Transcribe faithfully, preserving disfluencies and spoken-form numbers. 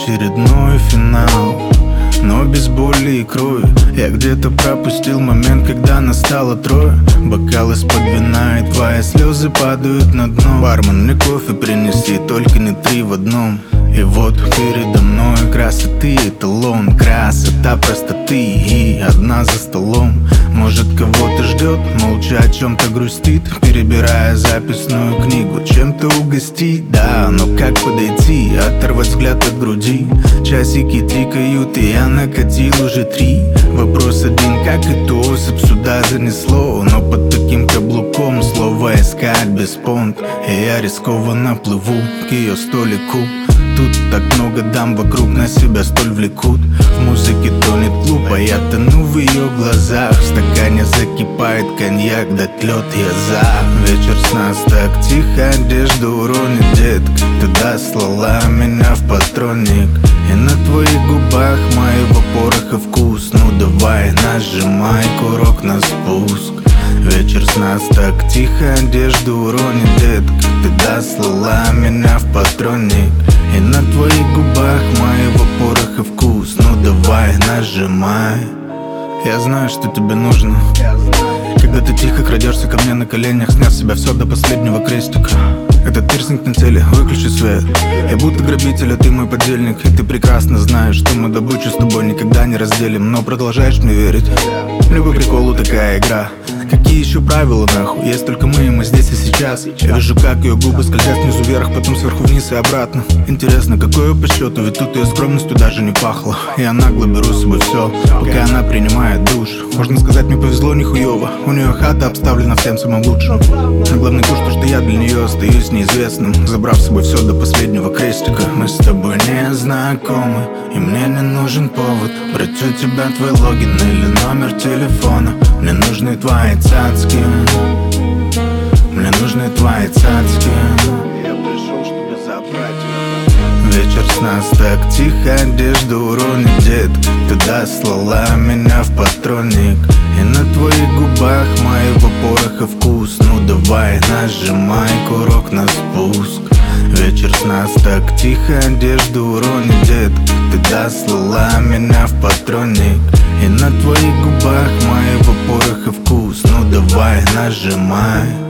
очередной финал, но без боли и крови. Я где-то пропустил момент, когда настало трое. Бокал из-под вина и твои слезы падают на дно. Бармен, мне кофе принеси, только не три в одном. И вот передо мной красоты эталон, красота простоты и одна за столом. Может, кого-то ждет, молча о чем-то грустит, перебирая записную книгу, чем-то угостить. Да, но как подойти, оторвать взгляд от груди? Часики тикают, и я накатил уже три. Вопрос один, как эту особь сюда занесло? Но под таким каблуком слово искать без понт, и я рискованно плыву к ее столику. Тут так много дам вокруг, на себя столь влекут. В музыке тонет клуб, а я тону в ее глазах. В стакане закипает коньяк, дать лед я за. Вечер с нас так тихо, одежду уронит детка. Ты дослала меня в патронник, и на твоих губах моего пороха вкус. Ну давай, нажимай курок на спуск. Вечер с нас так тихо, одежду уронит детка. Ты дослала меня в патронник, и на твоих губах моего пороха вкус. Ну давай, нажимай. Я знаю, что тебе нужно, когда ты тихо крадешься ко мне на коленях, сняв с себя все до последнего крестика. Этот пирсинг на теле, выключи свет. Я будто грабитель, а ты мой подельник. И ты прекрасно знаешь, что мы добычу с тобой никогда не разделим. Но продолжаешь мне верить. Мне по приколу такая игра. Какие еще правила нахуй? Есть только мы, и мы здесь и сейчас. Я вижу, как ее губы скользят снизу вверх, потом сверху вниз и обратно. Интересно, какое по счету? Ведь тут ее скромностью даже не пахло. Я нагло беру с собой все, пока она принимает душ. Можно сказать, мне повезло нихуево. У нее хата обставлена всем самым лучшим. Но главное то, что, что я для нее остаюсь неизвестным, забрав с собой все до последнего крестика. Мы с тобой не знакомы, и мне не нужен повод брать у тебя твой логин или номер телефона. Мне нужны твои цацки, мне нужны твои цацки. Я пришел, чтобы забрать ее. Вечер с нас так тихо, одежду уронит детка. Ты дослала меня в патронник, и на твоих губах моего пороха вкус. Ну давай, нажимай курок на спуск. Вечер с нас так тихо, одежду уронит детка. Ты дослала меня в патронник, и на твоих губах моего пороха вкус. Ну давай, нажимай.